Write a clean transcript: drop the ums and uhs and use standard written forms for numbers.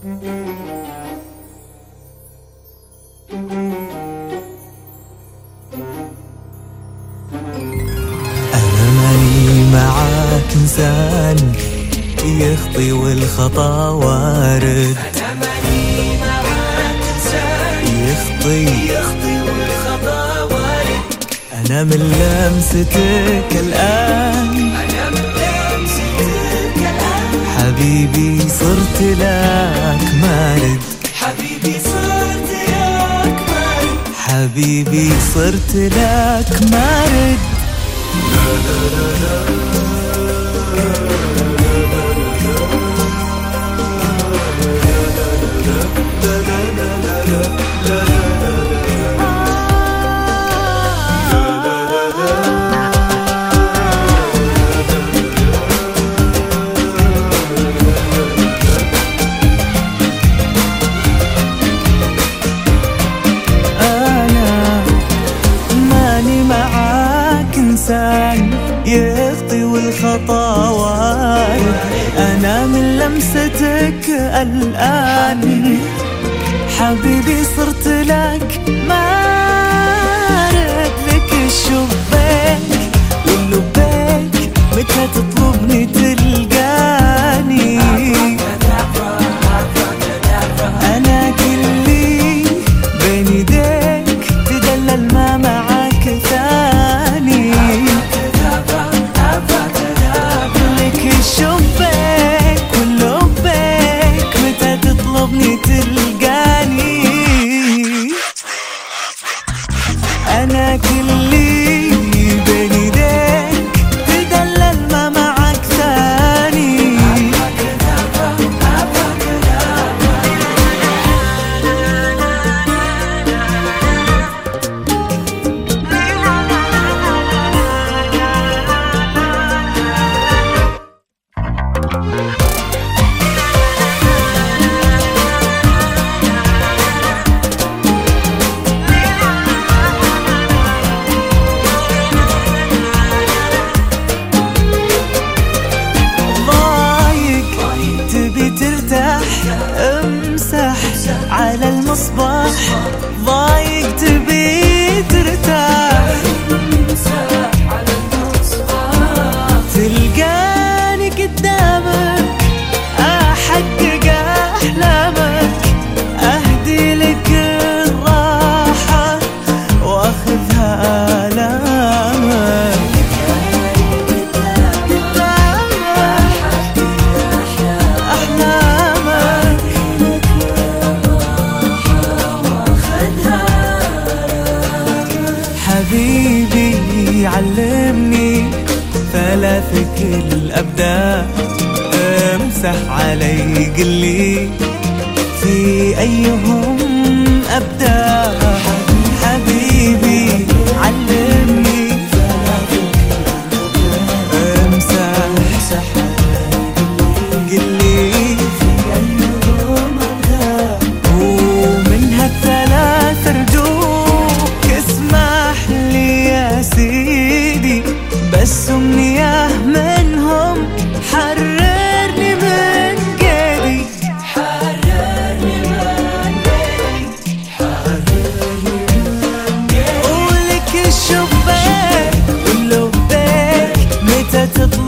أنا ماني معاك إنسان يخطي والخطا وارد. أنا ماني معاك إنسان يخطي والخطا وارد. أنا من لمستك الآن، أنا من لمستك الآن حبيبي صرت لك مارد. حبيبي صرت لك مارد. حبيبي صرت لك مارد. لا لا لا لا يخطي والخطا وارد. أنا من لمستك الآن حبيبي صرت لك مارد. لك الشباك واللباك متى تطلبني تلقاني. أنا كلي بين يديك تدلل ما معاك ثاني. أنا كلي بين يديك تدلل ما معك ثاني. امسح على المصباح ضايق تبي ترتاح. امسح على المصباح تلقاني قدامك احقق احلامك. اهدي لك الراحة واخذها آلامك. حبيبي علمني ثلاثك الأبداع. امسح علي قلي في أيهم أبدع. حبيبي علمني امسح قلي في أيهم أبدع. ومنها الثلاث رجوك اسمح لي يا سيدي، بس أمنية منهم حررني من قيدي. حررني من قيدي. حررني من قيدي. ولك الشباك واللباك متى تطلع